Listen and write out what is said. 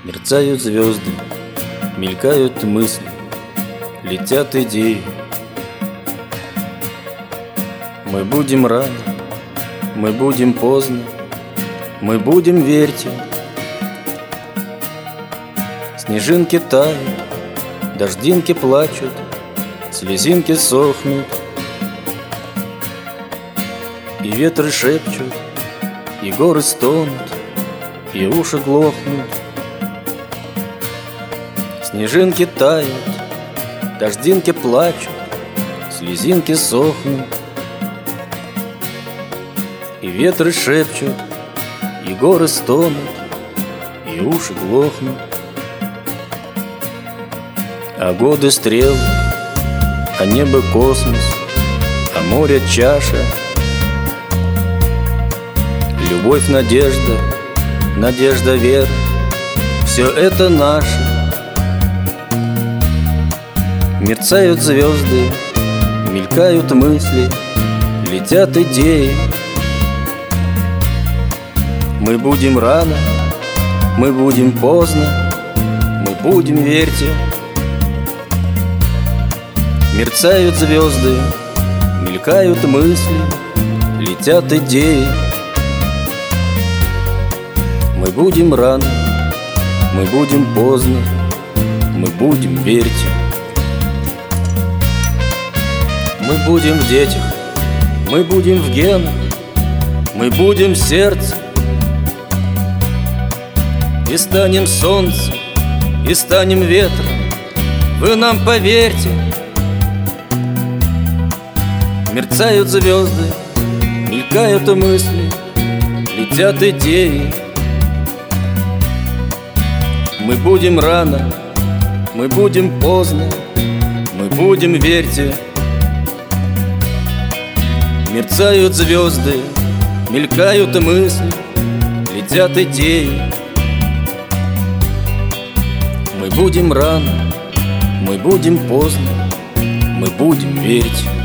Мерцают звезды, мелькают мысли, летят идеи. Мы будем рано, мы будем поздно, мы будем верьте. Снежинки тают, дождинки плачут, слезинки сохнут, и ветры шепчут, и горы стонут, и уши глохнут. Снежинки тают, дождинки плачут, слезинки сохнут, и ветры шепчут, и горы стонут, и уши глохнут. А годы стрелы, а небо космос, а море чаша. Любовь, надежда, надежда, вера, все это наше. Мерцают звезды, мелькают мысли, летят идеи. Мы будем рано, мы будем поздно, мы будем верьте. Мерцают звезды, мелькают мысли, летят идеи. Мы будем рано, мы будем поздно, мы будем верьте. Мы будем в детях, мы будем в генах, мы будем в сердце. И станем солнцем, и станем ветром, вы нам поверьте. Мерцают звезды, мелькают мысли, летят идеи. Мы будем рано, мы будем поздно, мы будем верьте. Мерцают звезды, мелькают мысли, летят идеи. Мы будем рано, мы будем поздно, мы будем верить.